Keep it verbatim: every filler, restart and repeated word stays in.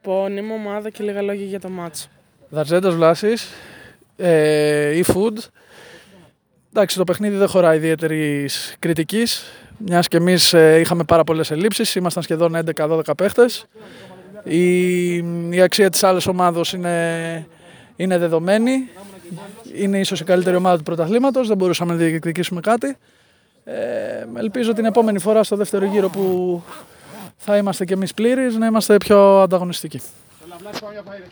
Επώνυμο, ομάδα και λίγα λόγια για το μάτσο. Δαρζέντας Βλάσης, ε, e-food. Εντάξει, το παιχνίδι δεν χωράει ιδιαίτερης κριτικής, μιας και εμείς ε, είχαμε πάρα πολλές ελλείψεις, ήμασταν σχεδόν έντεκα δώδεκα παίχτες. Η, η αξία της άλλης ομάδος είναι, είναι δεδομένη, είναι ίσως η καλύτερη ομάδα του πρωταθλήματος, δεν μπορούσαμε να διεκδικήσουμε κάτι. Ε, ελπίζω την επόμενη φορά στο δεύτερο γύρο που θα είμαστε κι εμείς πλήρεις να είμαστε πιο ανταγωνιστικοί.